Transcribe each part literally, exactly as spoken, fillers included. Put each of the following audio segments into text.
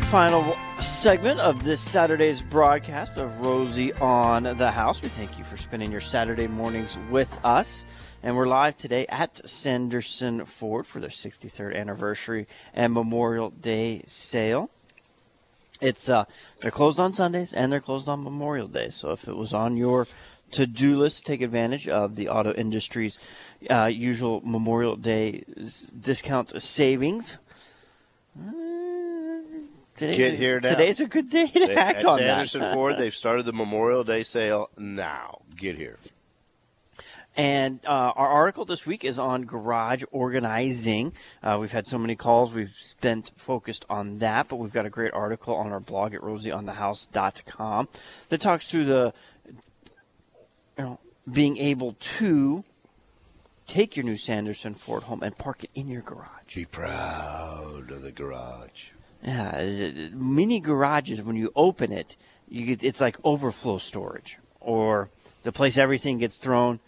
Final segment of this Saturday's broadcast of Rosie on the House. We thank you for spending your Saturday mornings with us. And we're live today at Sanderson Ford for their sixty-third anniversary and Memorial Day sale. It's uh, they're closed on Sundays and they're closed on Memorial Day. So if it was on your to-do list, take advantage of the auto industry's uh, usual Memorial Day discount savings. Uh, Today's Get a, here now. Today's a good day to they, act at on Sanderson that. Ford, they've started the Memorial Day sale now. Get here. And uh, our article this week is on garage organizing. Uh, we've had so many calls. We've spent focused on that, but we've got a great article on our blog at rosie on the house dot com that talks through the, you know, being able to take your new Sanderson Ford home and park it in your garage. Be proud of the garage. Yeah, mini garages, when you open it, you get, it's like overflow storage, or the place everything gets thrown,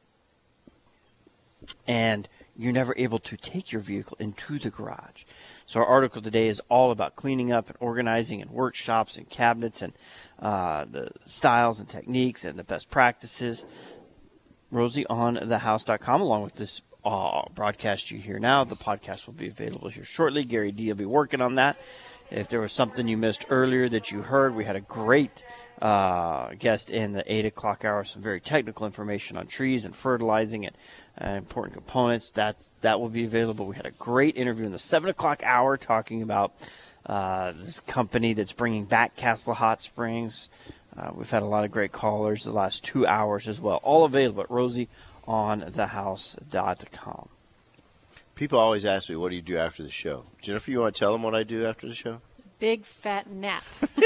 and you're never able to take your vehicle into the garage. So our article today is all about cleaning up and organizing and workshops and cabinets and uh, the styles and techniques and the best practices. rosie on the house dot com, along with this Uh, broadcast you hear now. The podcast will be available here shortly. Gary D will be working on that. If there was something you missed earlier that you heard, we had a great uh, guest in the eight o'clock hour, some very technical information on trees and fertilizing and uh, important components. That's, that will be available. We had a great interview in the seven o'clock hour talking about uh, this company that's bringing back Castle Hot Springs. Uh, we've had a lot of great callers the last two hours as well. All available at Rosie on the house dot com. People always ask me, what do you do after the show? Jennifer, you want to tell them what I do after the show? Big fat nap.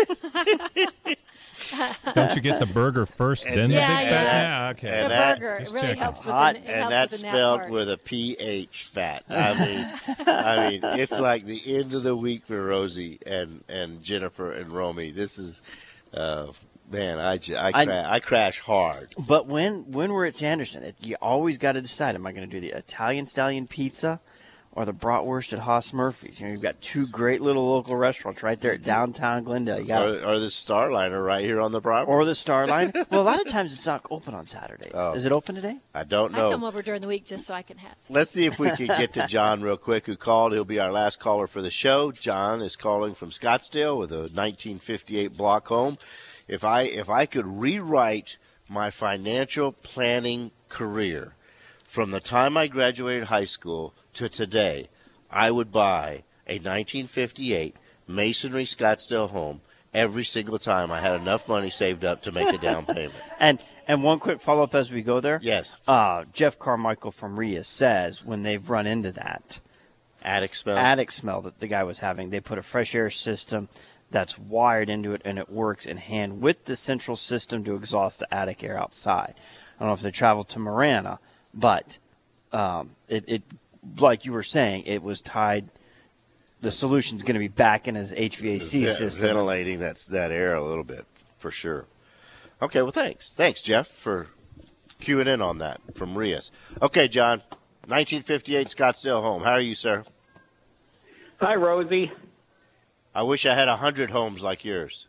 Don't you get the burger first, And then the yeah, big yeah. fat? Yeah, okay. The And that- burger. It Just really checking. helps with Hot, the, it And helps that's with the nap spelled part. with a P H, fat. I mean, I mean, it's like the end of the week for Rosie and, and Jennifer and Romy. This is, uh, man, I, j- I, I- cra- I crash hard. But when when we're at Sanderson, it, you always got to decide: am I going to do the Italian Stallion Pizza or the bratwurst at Haas Murphy's? You know, you've got two great little local restaurants right there at downtown Glendale. You got Or, or the Starliner right here on the property. or the Starline. Well, a lot of times it's not open on Saturdays. Oh. Is it open today? I don't I know. come over during the week just so I can have. Let's see if we can get to John real quick, who called. He'll be our last caller for the show. John is calling from Scottsdale with a nineteen fifty-eight block home. If I if I could rewrite my financial planning career from the time I graduated high school to today, I would buy a nineteen fifty-eight masonry Scottsdale home every single time I had enough money saved up to make a down payment. And and one quick follow up as we go there. Yes. Uh, Jeff Carmichael from R I A says when they've run into that Attic smell. attic smell that the guy was having, they put a fresh air system that's wired into it, and it works in hand with the central system to exhaust the attic air outside. I don't know if they traveled to Marana, but um, it, it, like you were saying, it was tied. The solution's going to be back in his H V A C Yeah, system. ventilating that's that air a little bit, for sure. Okay, well, thanks. Thanks, Jeff, for queuing in on that from Rias. Okay, John, nineteen fifty-eight Scottsdale home. How are you, sir? Hi, Rosie. I wish I had a hundred homes like yours.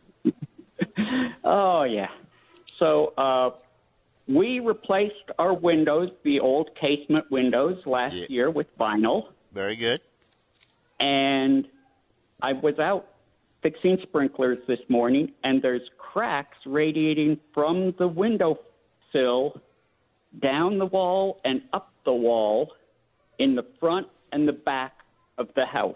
Oh, yeah. So uh, we replaced our windows, the old casement windows, last Yeah. year with vinyl. Very good. And I was out fixing sprinklers this morning, and there's cracks radiating from the window sill down the wall and up the wall in the front and the back of the house.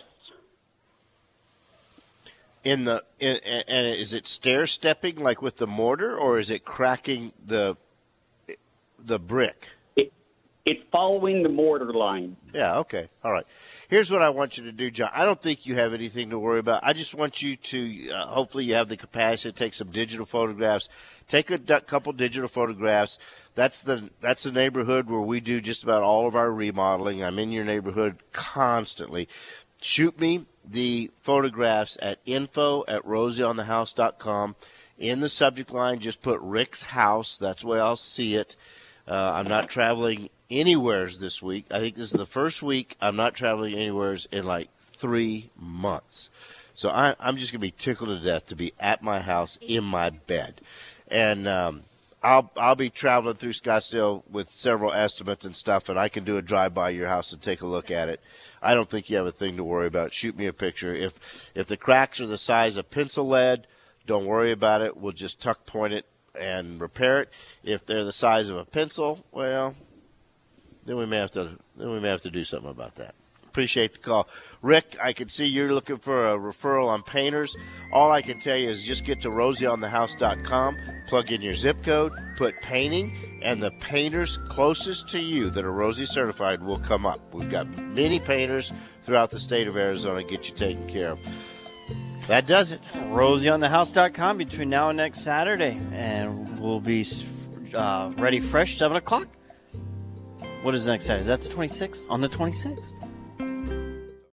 In the in, and is it stair stepping like with the mortar, or is it cracking the the brick? It, it's following the mortar line. Yeah, okay. All right. Here's what I want you to do, John. I don't think you have anything to worry about. I just want you to, uh, hopefully you have the capacity to take some digital photographs. Take a d- couple digital photographs. That's the that's the neighborhood where we do just about all of our remodeling. I'm in your neighborhood constantly. Shoot me the photographs at info at rosie on the house dot com. In the subject line, just put Rick's house. That's the way I'll see it. Uh, I'm not traveling anywheres this week. I think this is the first week I'm not traveling anywheres in like three months. So I, I'm just going to be tickled to death to be at my house in my bed. And um, I'll I'll be traveling through Scottsdale with several estimates and stuff, and I can do a drive-by your house and take a look at it. I don't think you have a thing to worry about. Shoot me a picture. If if the cracks are the size of pencil lead, don't worry about it. We'll just tuck point it and repair it. If they're the size of a pencil, well, then we may have to then we may have to do something about that. Appreciate the call. Rick, I can see you're looking for a referral on painters. All I can tell you is just get to rosie on the house dot com, plug in your zip code, put painting, and the painters closest to you that are Rosie certified will come up. We've got many painters throughout the state of Arizona to get you taken care of. That does it. rosie on the house dot com between now and next Saturday, and we'll be uh, ready fresh seven o'clock. What is next Saturday? Is that the twenty-sixth? On the twenty-sixth.